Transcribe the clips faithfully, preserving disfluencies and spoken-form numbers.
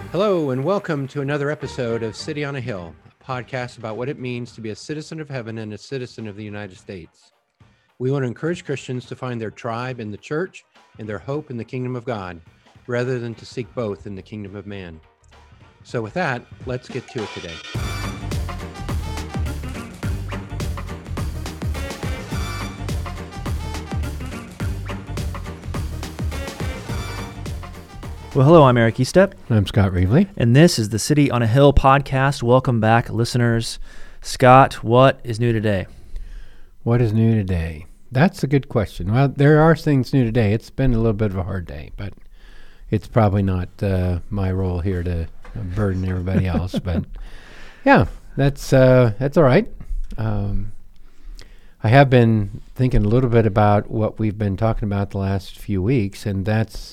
Hello, and welcome to another episode of City on a Hill, a podcast about what it means to be a citizen of heaven and a citizen of the United States. We want to encourage Christians to find their tribe in the church and their hope in the kingdom of God, rather than to seek both in the kingdom of man. So with that, let's get to it today. Well, hello, I'm Eric Estep. I'm Scott Reevely. And this is the City on a Hill podcast. Welcome back, listeners. Scott, what is new today? What is new today? That's a good question. Well, there are things new today. It's been a little bit of a hard day, but it's probably not uh, my role here to burden everybody else. But yeah, that's uh, that's all right. Um, I have been thinking a little bit about what we've been talking about the last few weeks, and that's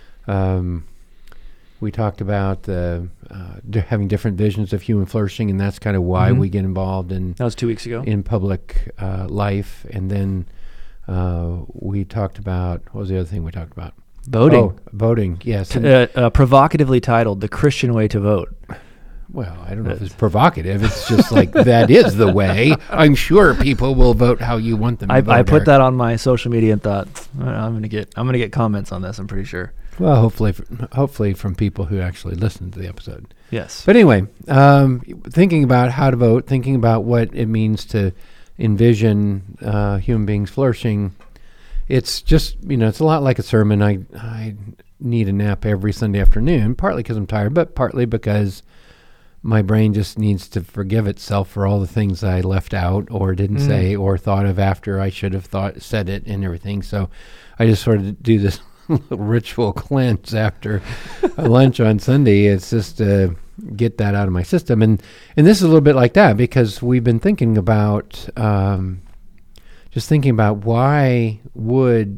Um, we talked about the uh, d- having different visions of human flourishing, and that's kind of why mm-hmm. we get involved in that was two weeks ago in public uh, life. And then uh, we talked about, what was the other thing we talked about? voting. Oh, voting. Yes. T- uh, uh, provocatively titled "The Christian Way to Vote." Well, I don't know if it's provocative. It's just like that is the way. I'm sure people will vote how you want them to I, vote. I put Eric. that on my social media and thought I'm gonna get I'm gonna get comments on this. I'm pretty sure. Well, hopefully, f- hopefully from people who actually listen to the episode. Yes. But anyway, um, thinking about how to vote, thinking about what it means to envision uh, human beings flourishing, it's just, you know, it's a lot like a sermon. I I need a nap every Sunday afternoon, partly because I'm tired, but partly because my brain just needs to forgive itself for all the things I left out or didn't Mm. say or thought of after I should have thought said it and everything. So I just sort of do this little ritual cleanse after lunch on Sunday. It's just to get that out of my system. And, and this is a little bit like that because we've been thinking about, um, just thinking about why would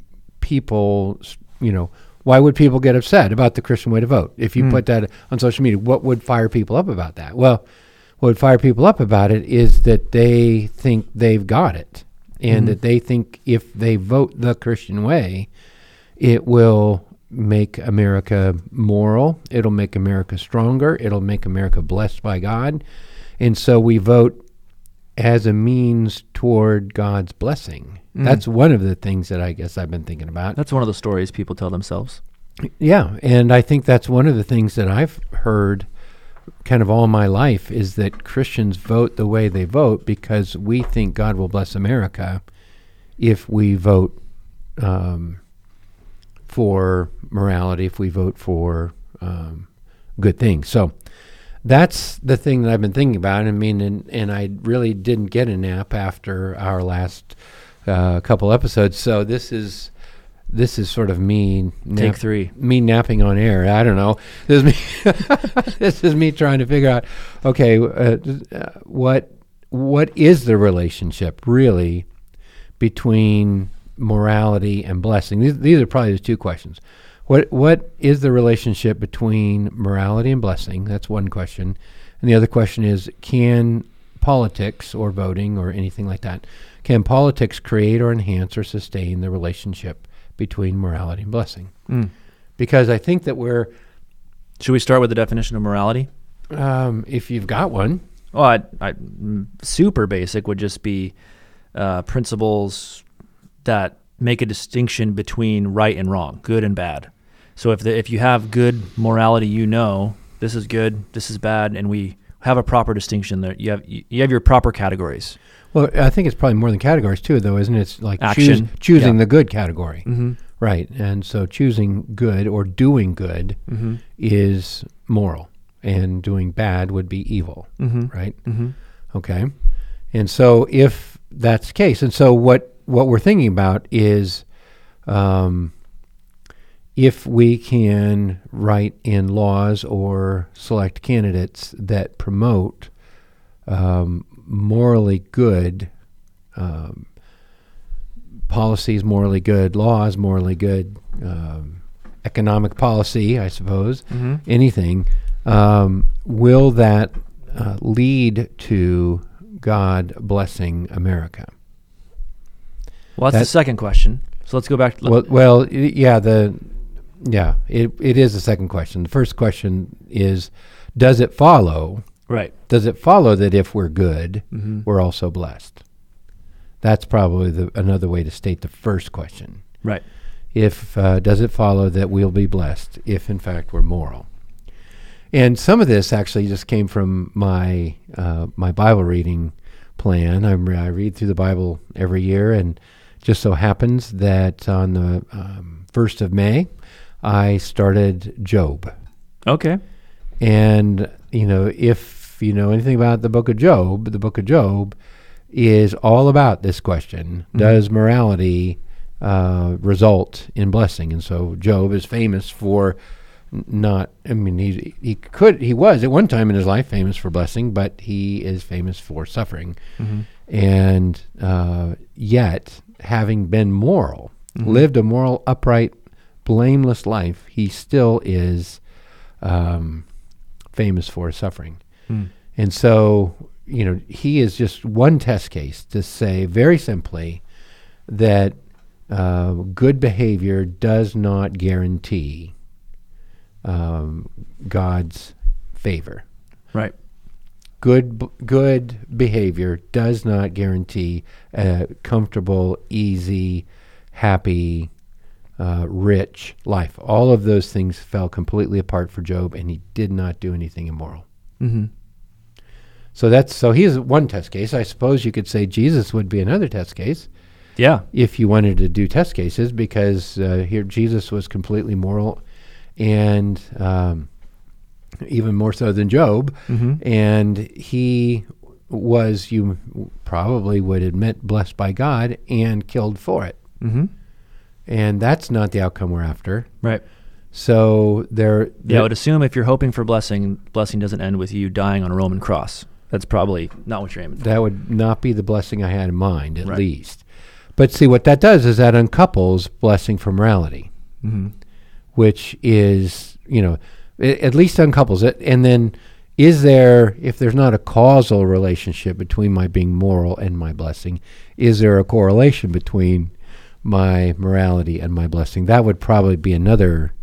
people, you know, why would people get upset about the Christian way to vote? If you Mm. put that on social media, what would fire people up about that? Well, what would fire people up about it is that they think they've got it and Mhm. that they think if they vote the Christian way, it will make America moral. It'll make America stronger. It'll make America blessed by God. And so we vote as a means toward God's blessing. Mm. That's one of the things that I guess I've been thinking about. That's one of the stories people tell themselves. Yeah, and I think that's one of the things that I've heard kind of all my life is that Christians vote the way they vote because we think God will bless America if we vote um, for morality, if we vote for um, good things. So that's the thing that I've been thinking about. I mean, and, and I really didn't get a nap after our last uh, couple episodes. So this is this is sort of me nap- Take three. me napping on air. I don't know. This is me. This is me trying to figure out. Okay, uh, uh, what what is the relationship really between morality and blessing? These these are probably the two questions. What what is the relationship between morality and blessing? That's one question. And the other question is, can politics or voting or anything like that, can politics create or enhance or sustain the relationship between morality and blessing? Mm. Because I think that we're, Should we start with the definition of morality? um, if you've got one, Well, I, I, mm, super basic would just be uh, principles that make a distinction between right and wrong, good and bad. So if the, if you have good morality, you know this is good, this is bad, and we have a proper distinction there. You have you, you have your proper categories. well, I think it's probably more than categories too, though, isn't it? It's like choose, Action. choosing Yeah. the good category. Mm-hmm. Right. And so choosing good or doing good Mm-hmm. is moral, and doing bad would be evil, Mm-hmm. right? Mm-hmm. Okay. And so if that's the case, and so what, what we're thinking about is um, if we can write in laws or select candidates that promote um, morally good um, policies, morally good laws, morally good um, economic policy, I suppose, Mm-hmm. anything, um, will that uh, lead to God blessing America? Well, that's That- the second question. So let's go back. To, Well, well, y- yeah, the Yeah, it it is the second question. The first question is, does it follow? Right. Does it follow that if we're good, Mm-hmm. we're also blessed? That's probably the, another way to state the first question. Right. If uh, does it follow that we'll be blessed if, in fact, we're moral? And some of this actually just came from my uh, my Bible reading plan. I, I read through the Bible every year, and just so happens that on the um, first of May, I started Job. Okay. And, you know, if you know anything about the book of Job, the book of Job is all about this question: Mm-hmm. does morality uh, result in blessing? And so Job is famous for n- not. I mean, he he could he was at one time in his life famous for blessing, but he is famous for suffering, Mm-hmm. and uh, yet having been moral, Mm-hmm. lived a moral, upright, blameless life, he still is um, famous for suffering. Mm. And so, you know, he is just one test case to say very simply that uh, good behavior does not guarantee um, God's favor. Right. Good b- good behavior does not guarantee a comfortable, easy, happy, uh, rich life. All of those things fell completely apart for Job, and he did not do anything immoral. Mm-hmm. So that's so he's one test case. I suppose you could say Jesus would be another test case Yeah. if you wanted to do test cases, because uh, here Jesus was completely moral, and um, even more so than Job. Mm-hmm. And he was, you probably would admit, blessed by God and killed for it. Mm-hmm. And that's not the outcome we're after. Right. So there, Yeah, I there would assume if you're hoping for blessing, blessing doesn't end with you dying on a Roman cross. That's probably not what you're aiming for. that would not be the blessing I had in mind, at Right. least. But see, what that does is that uncouples blessing from morality, Mm-hmm. which is, you know, a- at least uncouples it. And then is there, if there's not a causal relationship between my being moral and my blessing, is there a correlation between my morality and my blessing? That would probably be another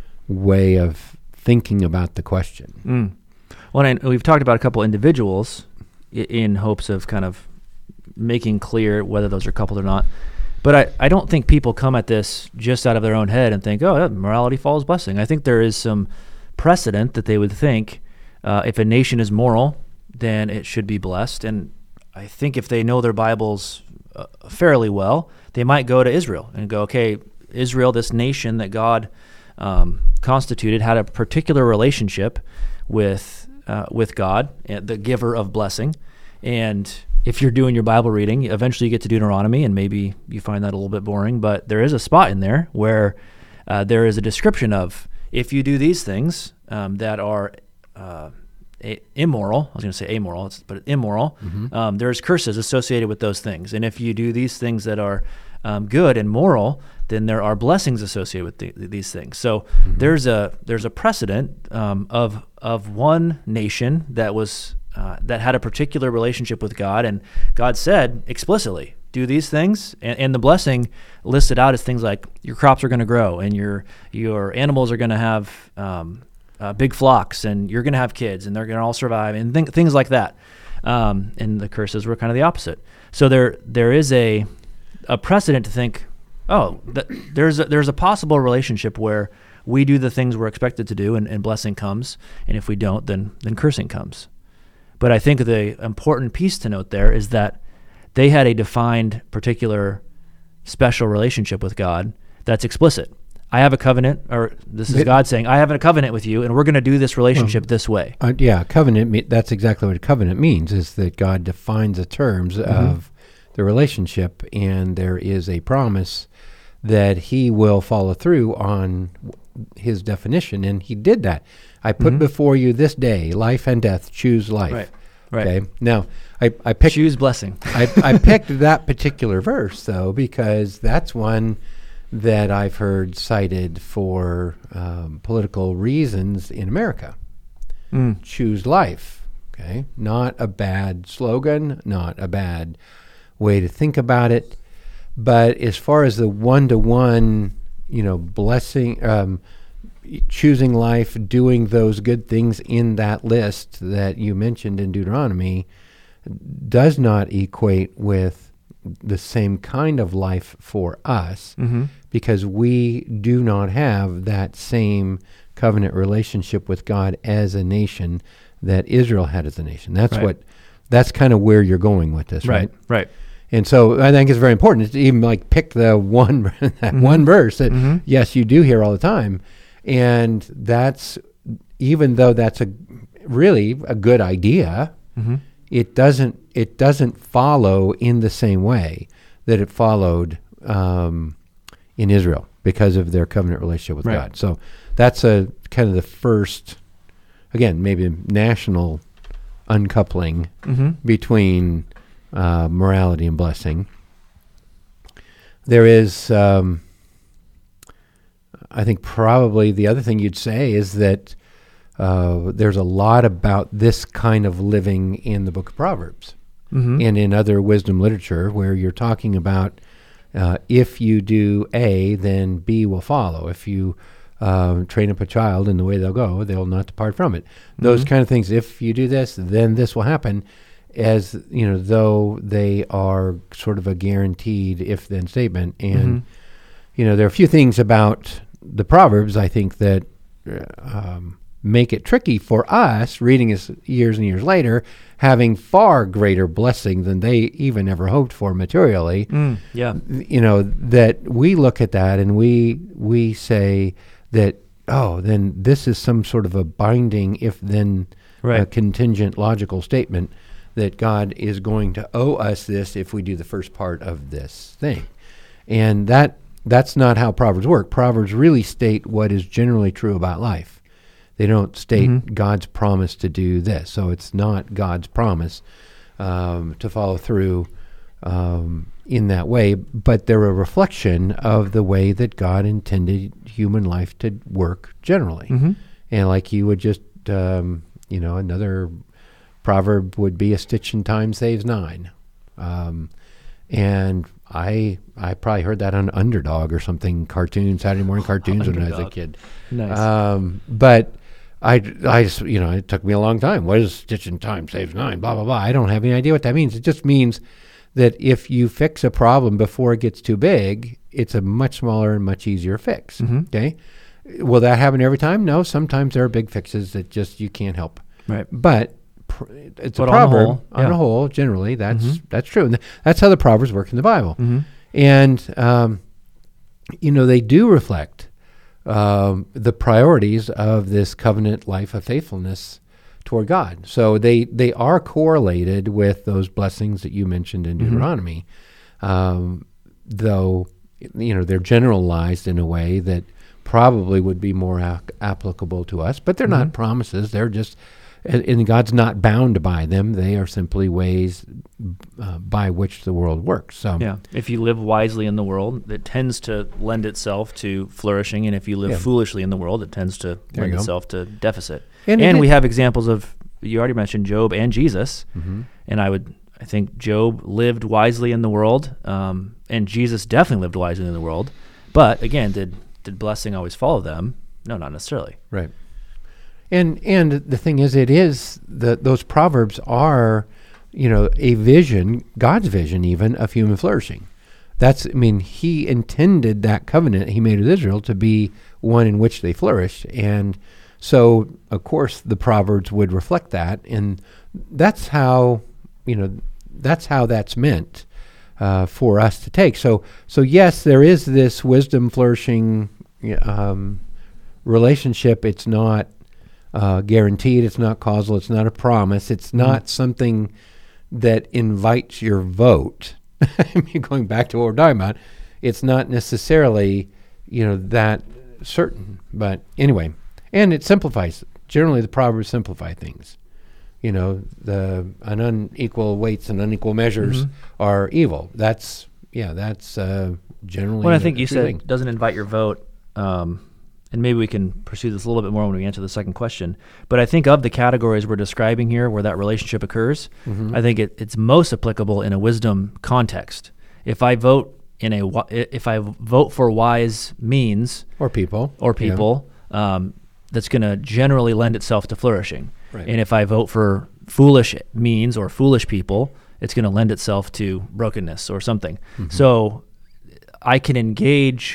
way of thinking about the question. Mm. Well, and we've talked about a couple individuals i- in hopes of kind of making clear whether those are coupled or not. But I, I don't think people come at this just out of their own head and think, oh, yeah, morality follows blessing. I think there is some precedent that they would think uh, if a nation is moral, then it should be blessed. And I think if they know their Bibles uh, fairly well, they might go to Israel and go, okay, Israel, this nation that God um, constituted, had a particular relationship with uh, with God, uh, the giver of blessing. And if you're doing your Bible reading, eventually you get to Deuteronomy, and maybe you find that a little bit boring, but there is a spot in there where uh, there is a description of, if you do these things um, that are uh, a- immoral, I was going to say amoral, it's, but immoral, Mm-hmm. um, there's curses associated with those things. And if you do these things that are um, good and moral, then there are blessings associated with the, these things. So Mm-hmm. there's a there's a precedent um, of of one nation that was uh, that had a particular relationship with God, and God said explicitly, do these things, and, and the blessing listed out as things like your crops are going to grow, and your your animals are going to have um, uh, big flocks, and you're going to have kids, and they're going to all survive, and th- things like that. Um, and the curses were kind of the opposite. So there there is a a precedent to think, oh, th- there's a, there's a possible relationship where we do the things we're expected to do, and, and blessing comes, and if we don't, then then cursing comes. But I think the important piece to note there is that they had a defined, particular, special relationship with God that's explicit. I have a covenant, or this is But- God saying, I have a covenant with you, and we're going to do this relationship this way. Uh, yeah, covenant, me- that's exactly what a covenant means, is that God defines the terms of the relationship, and there is a promise that he will follow through on w- his definition, and he did that. I put Mhm. before you this day life and death, choose life. Right, right. Okay. Now, I, I picked Choose blessing. I, I picked that particular verse, though, because that's one that I've heard cited for um, political reasons in America. Mm. Choose life, okay? Not a bad slogan, not a bad way to think about it. But as far as the one-to-one, you know, blessing, um, choosing life, doing those good things in that list that you mentioned in Deuteronomy does not equate with the same kind of life for us, Mm-hmm. because we do not have that same covenant relationship with God as a nation that Israel had as a nation. That's Right. what, that's kind of where you're going with this, right? Right. Right. And so I think it's very important to even like pick the one that Mhm. one verse that Mhm. yes, you do hear all the time, and that's, even though that's a really a good idea, Mm-hmm. it doesn't it doesn't follow in the same way that it followed um, in Israel because of their covenant relationship with Right. God. So that's a kind of the first, again, maybe national uncoupling Mm-hmm. between uh, morality and blessing. There is, um, I think, probably the other thing you'd say is that uh, there's a lot about this kind of living in the book of Proverbs Mm-hmm. and in other wisdom literature, where you're talking about uh, if you do A, then B will follow. If you uh, train up a child in the way they'll go, they'll not depart from it. Those Mhm. kind of things. If you do this, then this will happen, as you know, though they are sort of a guaranteed if-then statement. And Mhm. you know, there are a few things about the Proverbs, I think, that uh, um, make it tricky for us, reading this years and years later, having far greater blessing than they even ever hoped for materially. Mm. Yeah. You know, that we look at that and we we say that, oh, then this is some sort of a binding if-then uh, Right. contingent logical statement that God is going to owe us this if we do the first part of this thing. And that that's not how Proverbs work. Proverbs really state what is generally true about life. They don't state Mhm. God's promise to do this. So it's not God's promise um, to follow through um, in that way, but they're a reflection of the way that God intended human life to work generally. Mm-hmm. And like you would just, um, you know, another proverb would be a stitch in time saves nine. Um, and I I probably heard that on Underdog or something, cartoon, Saturday morning cartoons when I was a Underdog. kid. Nice. Um, but I, I just, you know, it took me a long time. What is stitch in time saves nine? Blah, blah, blah. I don't have any idea what that means. It just means that if you fix a problem before it gets too big, it's a much smaller and much easier fix. Mhm. Okay. Will that happen every time? No. Sometimes there are big fixes that just you can't help. Right. But pr- it's But a on the proverb. whole, on yeah. the whole, generally, that's Mhm. that's true. And th- that's how the Proverbs work in the Bible. Mm-hmm. And, um, you know, they do reflect um, the priorities of this covenant life of faithfulness toward God. So they, they are correlated with those blessings that you mentioned in Mhm. Deuteronomy, um, though, you know, they're generalized in a way that probably would be more ac- applicable to us, but they're not Mhm. promises. They're just, and and God's not bound by them. They are simply ways uh, by which the world works. So Yeah. If you live wisely in the world, it tends to lend itself to flourishing, and if you live Yeah. foolishly in the world, it tends to There lend you go. itself to deficit. And And, it we is- have examples of, you already mentioned Job and Jesus, Mhm. and I would I think Job lived wisely in the world, um, and Jesus definitely lived wisely in the world. But again, did did blessing always follow them? No, not necessarily. Right. And and the thing is, it is that those proverbs are, you know, a vision, God's vision even, of human flourishing. That's, I mean, he intended that covenant he made with Israel to be one in which they flourish. And so, of course, the Proverbs would reflect that. And that's how, you know, that's how that's meant uh, for us to take. So, so yes, there is this wisdom flourishing um, relationship. It's not uh, guaranteed. It's not causal. It's not a promise. It's not something that invites your vote. I mean, going back to what we're talking about, it's not necessarily, you know, that certain. But anyway, and it simplifies. Generally, the Proverbs simplify things. You know, the an unequal weights and unequal measures Mhm. are evil. That's yeah. That's uh, generally. Well, I a think you true said thing. doesn't invite your vote, um, and maybe we can pursue this a little bit more when we answer the second question. But I think of the categories we're describing here where that relationship occurs, Mhm. I think it, it's most applicable in a wisdom context. If I vote in a wi- if I vote for wise means Or people. or Yeah. people, um, that's going to generally lend itself to flourishing. Right. And if I vote for foolish means or foolish people, it's going to lend itself to brokenness or something. Mm-hmm. So I can engage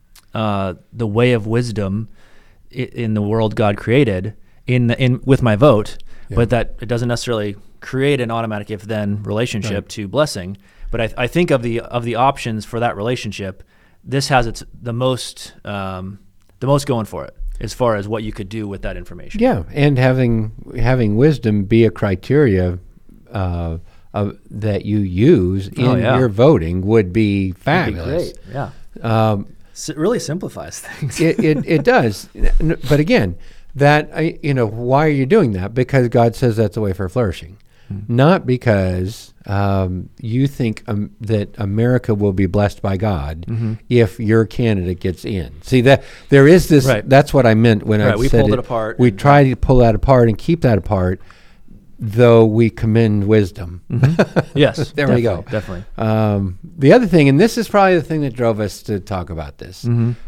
uh, the way of wisdom i- in the world God created in the, in with my vote, Yeah. but that it doesn't necessarily create an automatic if-then relationship Right. to blessing. But I, I think of the of the options for that relationship, this has its the most um, the most going for it as far as what you could do with that information. Yeah, and having having wisdom be a criteria uh, of, that you use in Oh, yeah. your voting would be That'd be fabulous. great. Yeah. Um, S- it really simplifies things. it, it it does, N- but again, that I, you know, why are you doing that? Because God says that's the way for flourishing, not because um, you think um, that America will be blessed by God if your candidate gets in. See that there is this. Right. That's what I meant when I Right, we said pulled it apart We and- try to pull that apart and keep that apart, though we commend wisdom. Yes. There we go. Definitely. Um, the other thing, and this is probably the thing that drove us to talk about this,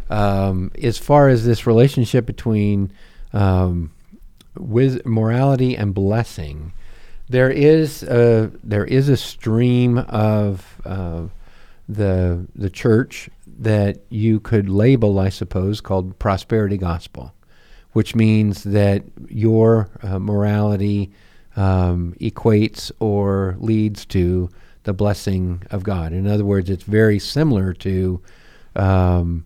um, as far as this relationship between um, wis- morality and blessing, there is a, there is a stream of uh, the the church that you could label, I suppose, called prosperity gospel, which means that your uh, morality um, equates or leads to the blessing of God. In other words, it's very similar to um,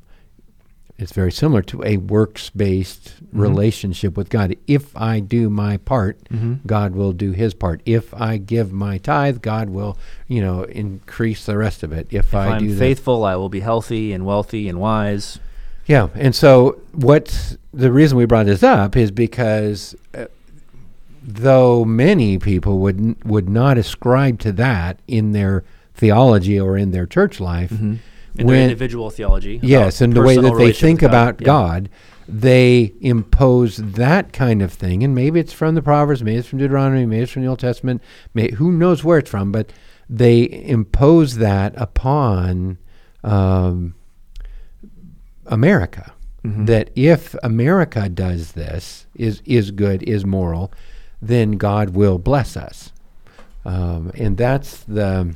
it's very similar to a works-based relationship with God. If I do my part, God will do His part. If I give my tithe, God will, you know, increase the rest of it. If, If I I'm do faithful, I will be healthy and wealthy and wise. that, yeah. And so, what the reason we brought this up is because uh, though many people would n- would not ascribe to that in their theology or in their church life. In their individual theology. about Yes, and the way personal that they relationship think with about Yeah. God, they impose that kind of thing. And maybe it's from the Proverbs, maybe it's from Deuteronomy, maybe it's from the Old Testament, may, who knows where it's from, but they impose that upon um, America. That if America does this, is, is good, is moral, then God will bless us. Um, and that's the...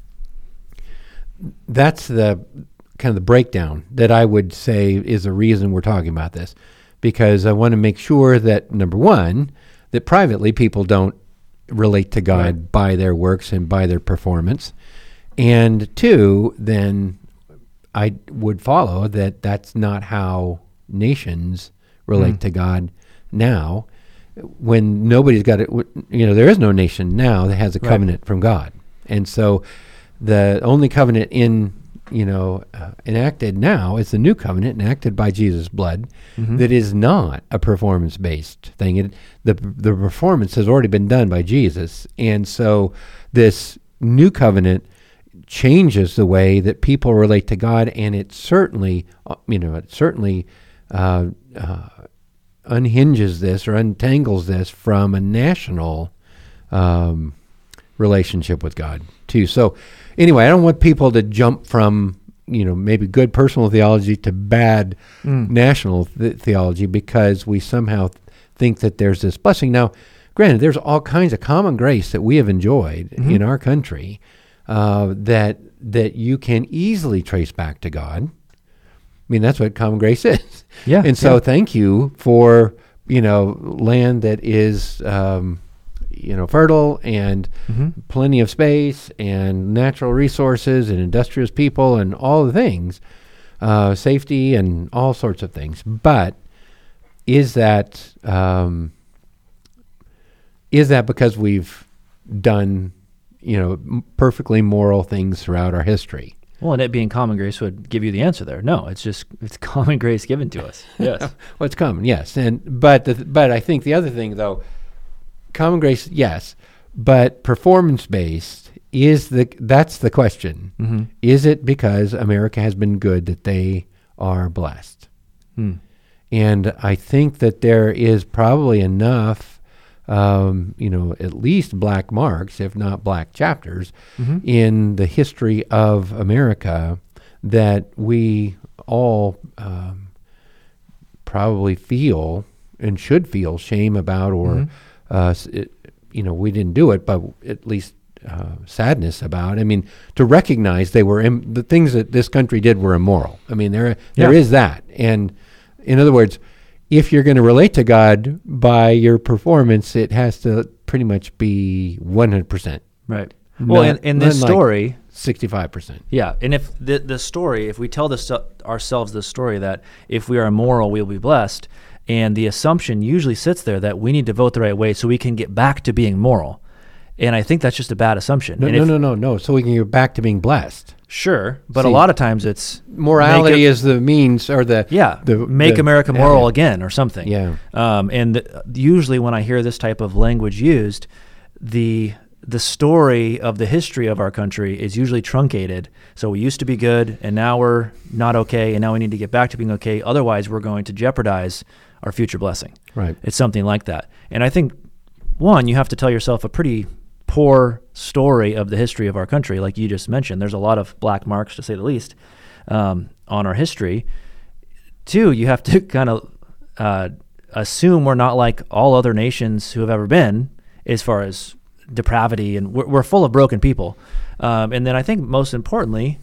That's the kind of the breakdown that I would say is the reason we're talking about this, because I want to make sure that, number one, that privately people don't relate to God Right. by their works and by their performance, and two, then I would follow that that's not how nations relate to God now, when nobody's got it. You know, there is no nation now that has a Right. covenant from God, and so the only covenant in, you know, uh, enacted now is the new covenant enacted by Jesus' blood that is not a performance-based thing. It, the the performance has already been done by Jesus, and so this new covenant changes the way that people relate to God, and it certainly, uh, you know, it certainly uh, uh, unhinges this or untangles this from a national um, relationship with God too. So anyway, I don't want people to jump from, you know, maybe good personal theology to bad national th- theology because we somehow th- think that there's this blessing. Now, granted, there's all kinds of common grace that we have enjoyed in our country uh, that that you can easily trace back to God. I mean, that's what common grace is. Yeah, And so yeah. thank you for, you know, land that is, um, you know, fertile and plenty of space and natural resources and industrious people and all the things, uh, safety and all sorts of things. But is that um, is that because we've done, you know, m- perfectly moral things throughout our history? Well, and it being common grace would give you the answer there. No, it's just it's common grace given to us. Yes. Well, it's common, yes, and but the, but I think the other thing though, common grace, yes, but performance based is the that's the question. Mm-hmm. Is it because America has been good that they are blessed? Hmm. And I think that there is probably enough, um, you know, at least black marks, if not black chapters, Mm-hmm. in the history of America that we all um, probably feel and should feel shame about, or mm-hmm. uh, it, you know, we didn't do it, but at least uh, sadness about. I mean, to recognize they were Im- the things that this country did were immoral. I mean, there there yeah. is that, and in other words, if you're going to relate to God by your performance, it has to pretty much be one hundred percent. Right. Well, in, in this story, like sixty-five percent. Yeah, and if the the story, if we tell this to ourselves the story that if we are immoral, we'll be blessed, and the assumption usually sits there that we need to vote the right way so we can get back to being moral, and I think that's just a bad assumption. No, and no, if, no, no, no. So we can get back to being blessed. Sure, but See, a lot of times it's morality it, is the means, or the yeah, the, make the, America moral yeah. again or something. Yeah, um, and th- usually when I hear this type of language used, the the story of the history of our country is usually truncated. So we used to be good, and now we're not okay, and now we need to get back to being okay. Otherwise, we're going to jeopardize our future blessing. Right. It's something like that. And I think, one, you have to tell yourself a pretty poor story of the history of our country, like you just mentioned. There's a lot of black marks, to say the least, um, on our history. Two, you have to kind of uh, assume we're not like all other nations who have ever been as far as depravity, and we're, we're full of broken people. Um, and then I think most importantly,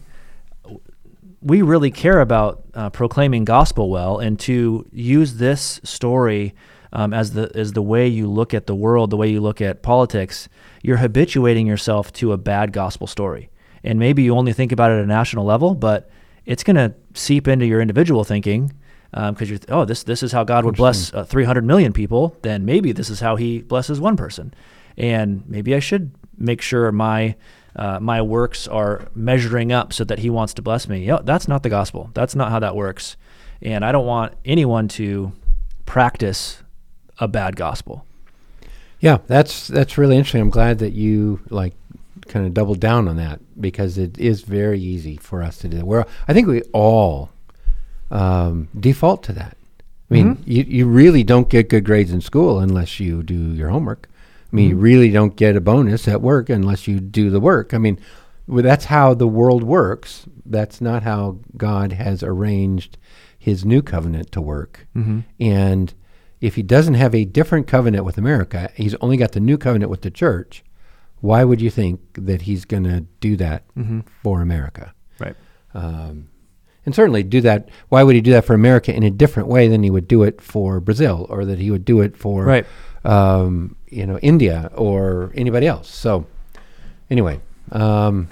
we really care about uh, proclaiming gospel well, and to use this story um, as the as the way you look at the world, the way you look at politics, you're habituating yourself to a bad gospel story. And maybe you only think about it at a national level, but it's going to seep into your individual thinking because um, you're, th- oh, this this is how God would bless uh, three hundred million people, then maybe this is how he blesses one person. And maybe I should make sure my uh, my works are measuring up so that he wants to bless me. Yeah, that's not the gospel. That's not how that works. And I don't want anyone to practice a bad gospel. Yeah, that's that's really interesting. I'm glad that you like kind of doubled down on that, because it is very easy for us to do that. We're, I think we all um, default to that. I mean, mm-hmm. you, you really don't get good grades in school unless you do your homework. I mean, mm-hmm. you really don't get a bonus at work unless you do the work. I mean, well, that's how the world works. That's not how God has arranged his new covenant to work. Mm-hmm. And if he doesn't have a different covenant with America, he's only got the new covenant with the church, why would you think that he's going to do that mm-hmm. for America? Right. Um, and certainly do that. Why would he do that for America in a different way than he would do it for Brazil, or that he would do it for right. um, you know, India or anybody else? So anyway, um,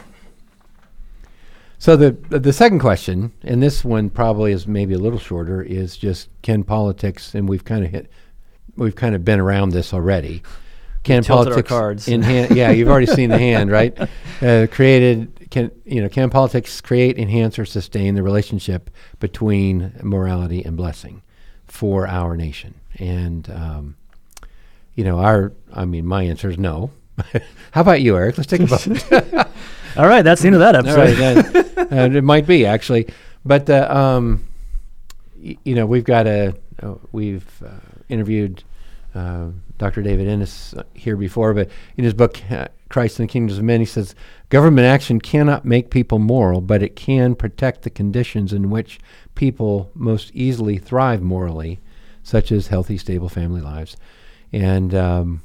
so the the second question, and this one probably is maybe a little shorter, is just, can politics, and we've kind of hit, we've kind of been around this already. Can politics cards. enhance? Yeah, you've already seen the hand, right? Uh, created can you know? Can politics create, enhance, or sustain the relationship between morality and blessing for our nation? And um, you know, our I mean, my answer is no. How about you, Eric? Let's take a vote. All right, that's the end of that episode. All right, that, uh, it might be actually, but uh, um, y- you know, we've got a uh, we've uh, interviewed uh, Doctor David Ennis uh, here before, but in his book uh, Christ and the Kingdoms of Men, he says government action cannot make people moral, but it can protect the conditions in which people most easily thrive morally, such as healthy, stable family lives, and um,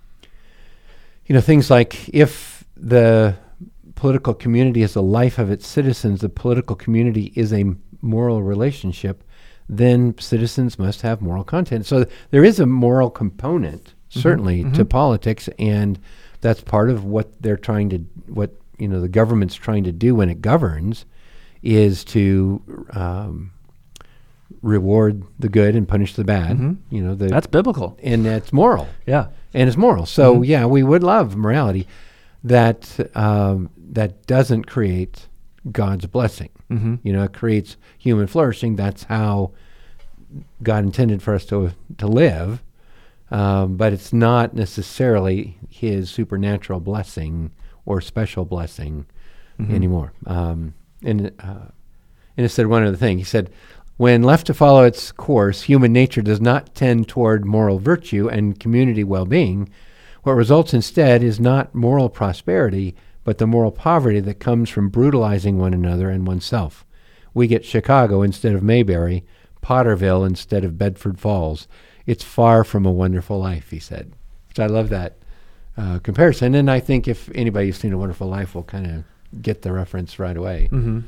you know, things like if the political community is the life of its citizens, the political community is a moral relationship, then citizens must have moral content. So there is a moral component, certainly, mm-hmm. to politics, and that's part of what they're trying to, what, you know, the government's trying to do when it governs, is to um, reward the good and punish the bad. Mm-hmm. You know, the, that's biblical. And that's moral. Yeah. And it's moral. So, mm-hmm. yeah, we would love morality that um, that doesn't create God's blessing. Mm-hmm. You know, it creates human flourishing. That's how God intended for us to to live. Um, but it's not necessarily his supernatural blessing or special blessing mm-hmm. anymore. Um, and uh, and it said one other thing. He said, when left to follow its course, human nature does not tend toward moral virtue and community well-being. What results instead is not moral prosperity, but the moral poverty that comes from brutalizing one another and oneself. We get Chicago instead of Mayberry, Potterville instead of Bedford Falls. It's far from a wonderful life, he said. Which I love that uh, comparison. And I think if anybody's seen A Wonderful Life will kind of get the reference right away. Mm-hmm.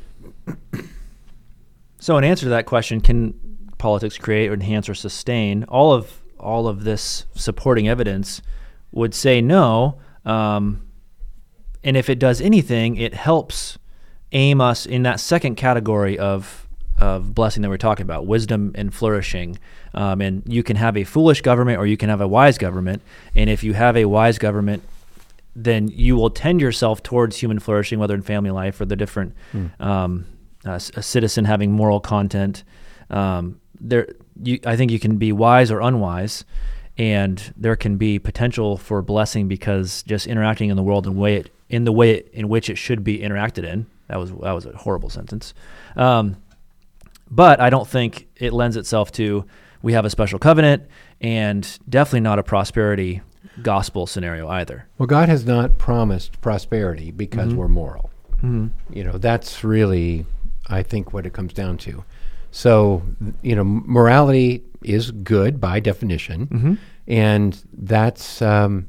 So in answer to that question, can politics create or enhance or sustain? All of all of this supporting evidence would say no. Um, and if it does anything, it helps aim us in that second category of of blessing that we're talking about, wisdom and flourishing. Um, and you can have a foolish government or you can have a wise government. And if you have a wise government, then you will tend yourself towards human flourishing, whether in family life or the different mm. um, uh, a citizen having moral content. Um, there, you, I think you can be wise or unwise, and there can be potential for blessing because just interacting in the world in way it, in the way it, in which it should be interacted in. That was that was a horrible sentence. Um, but I don't think it lends itself to we have a special covenant, and definitely not a prosperity gospel scenario either. Well, God has not promised prosperity because mm-hmm. we're moral. Mm-hmm. You know, that's really, I think, what it comes down to. So, you know, morality is good by definition, mm-hmm. and that's um,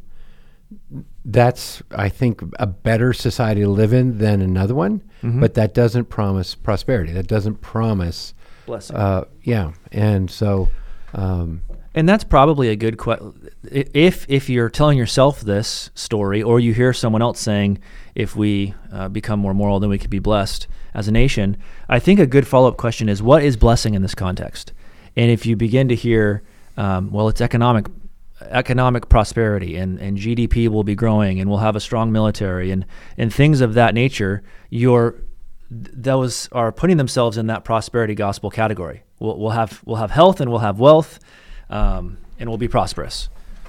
that's I think a better society to live in than another one. Mm-hmm. But that doesn't promise prosperity. That doesn't promise blessing. Uh, yeah, and so. Um, And that's probably a good question. If if you're telling yourself this story, or you hear someone else saying, if we uh, become more moral, then we could be blessed as a nation, I think a good follow-up question is, what is blessing in this context? And if you begin to hear, um, well, it's economic economic prosperity, and, and G D P will be growing, and we'll have a strong military, and, and things of that nature, you're, those are putting themselves in that prosperity gospel category. We'll, we'll have we'll have health, and we'll have wealth, Um, and we'll be prosperous.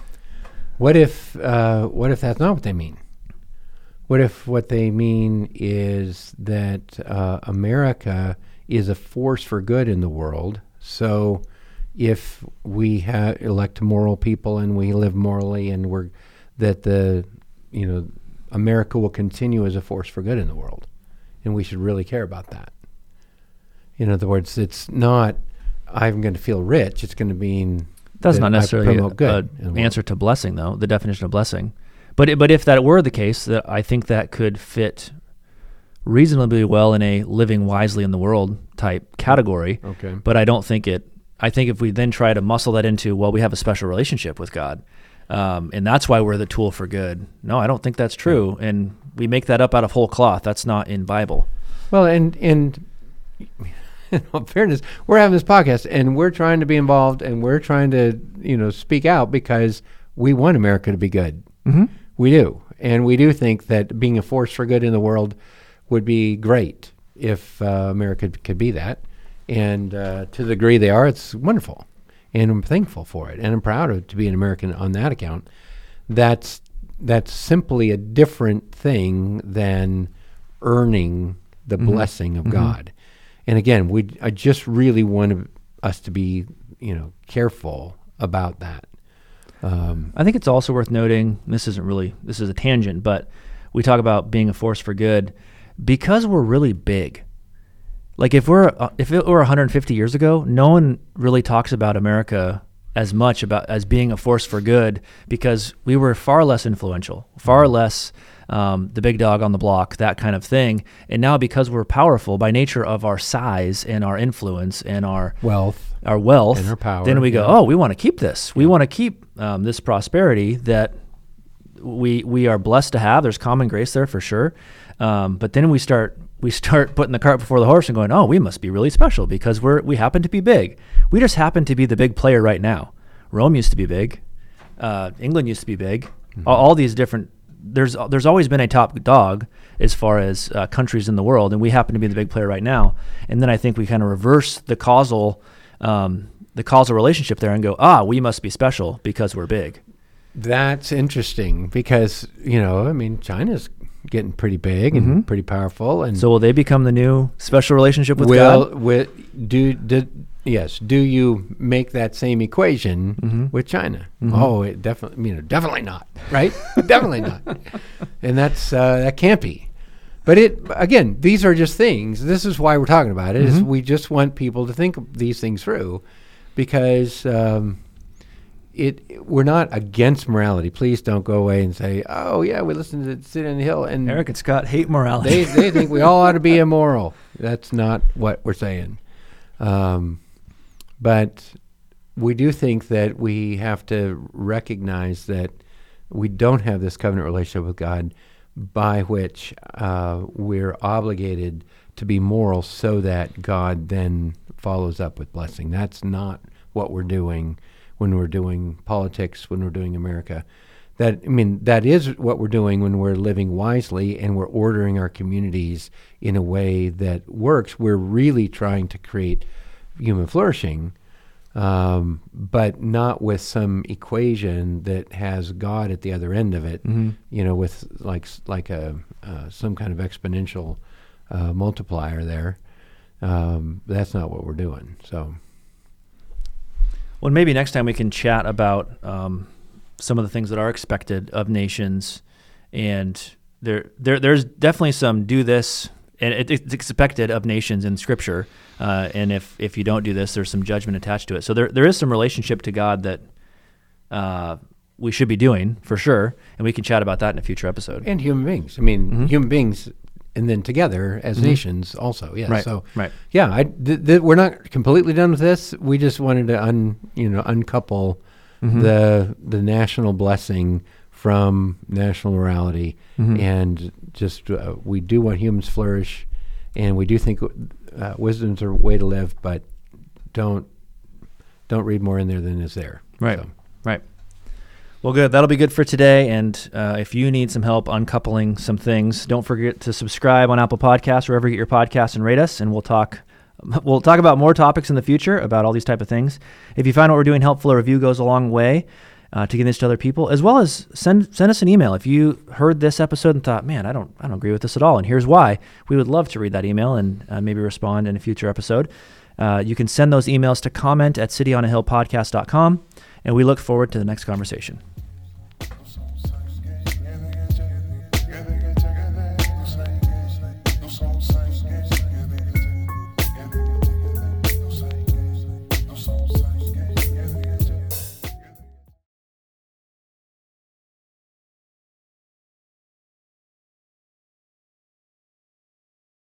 What if uh, what if that's not what they mean? What if what they mean is that uh, America is a force for good in the world? So if we ha- elect moral people and we live morally, and we're that the you know America will continue as a force for good in the world, and we should really care about that. In other words, it's not I'm going to feel rich. It's going to mean that's that not necessarily an answer to blessing, though. The definition of blessing, but it, but if that were the case, that I think that could fit reasonably well in a living wisely in the world type category. Okay. But I don't think it. I think if we then try to muscle that into, well, we have a special relationship with God, um, and that's why we're the tool for good. No, I don't think that's true, and we make that up out of whole cloth. That's not in Bible. Well, and and. In all fairness, we're having this podcast, and we're trying to be involved, and we're trying to, you know, speak out because we want America to be good. Mm-hmm. We do, and we do think that being a force for good in the world would be great if uh, America could be that. And uh, to the degree they are, it's wonderful, and I'm thankful for it, and I'm proud of to be an American on that account. That's that's simply a different thing than earning the mm-hmm. blessing of mm-hmm. God. And again, we I just really want us to be, you know, careful about that. Um, I think it's also worth noting, this isn't really, this is a tangent, but we talk about being a force for good because we're really big. Like if we're, uh, if it were one hundred fifty years ago, no one really talks about America as much about as being a force for good because we were far less influential, far less um, the big dog on the block, that kind of thing. And now because we're powerful by nature of our size and our influence and our wealth, our wealth, and our power, then we go, yeah. oh, we want to keep this. We yeah. want to keep um, this prosperity that we we are blessed to have. There's common grace there for sure. Um, but then we start we start putting the cart before the horse and going, oh, we must be really special because we're we happen to be big. We just happen to be the big player right now. Rome used to be big. Uh, England used to be big. Mm-hmm. All, all these different. There's there's always been a top dog as far as uh, countries in the world, and we happen to be the big player right now. And then I think we kind of reverse the causal um, the causal relationship there and go, ah, we must be special because we're big. That's interesting because, you know, I mean, China's getting pretty big and mm-hmm. pretty powerful, and so will they become the new special relationship with will, God? Will do did. Yes. Do you make that same equation mm-hmm. with China? Mm-hmm. Oh, it definitely. You know, definitely not. Right? Definitely not. And that's uh, that can't be. But it again, these are just things. This is why we're talking about it. Mm-hmm. Is we just want people to think these things through, because um, it we're not against morality. Please don't go away and say, "Oh yeah, we listen to City on the Hill," and Eric and Scott hate morality. they they think we all ought to be immoral. That's not what we're saying. Um, but we do think that we have to recognize that we don't have this covenant relationship with God by which uh, we're obligated to be moral so that God then follows up with blessing. That's not what we're doing when we're doing politics, when we're doing America. That I mean, that is what we're doing when we're living wisely and we're ordering our communities in a way that works. We're really trying to create human flourishing, um, but not with some equation that has God at the other end of it. Mm-hmm. You know, with like like a uh, some kind of exponential uh, multiplier there. Um, that's not what we're doing. So, well, maybe next time we can chat about um, some of the things that are expected of nations, and there, there, there's definitely some do this, and it, it's expected of nations in Scripture. Uh, and if, if you don't do this, there's some judgment attached to it. So there there is some relationship to God that uh, we should be doing for sure, and we can chat about that in a future episode. and human beings. I mean, Mhm. human beings, and then together as Mhm. nations also. Yeah. Right. So. Right. Yeah, I, th- th- we're not completely done with this. We just wanted to un, you know, uncouple Mhm. the the national blessing from national morality, Mhm. and just uh, we do want humans flourish, and we do think uh, wisdom's a way to live, but don't don't read more in there than is there. Right. So, Right. Well, good. That'll be good for today. And uh, if you need some help uncoupling some things, don't forget to subscribe on Apple Podcasts, wherever you get your podcasts, and rate us. And we'll talk. We'll talk about more topics in the future about all these type of things. If you find what we're doing helpful, a review goes a long way uh, to get this to other people, as well as send send us an email. If you heard this episode and thought, man, I don't I don't agree with this at all, and here's why, we would love to read that email and uh, maybe respond in a future episode. Uh, you can send those emails to comment at city on a hill podcast dot com, and we look forward to the next conversation.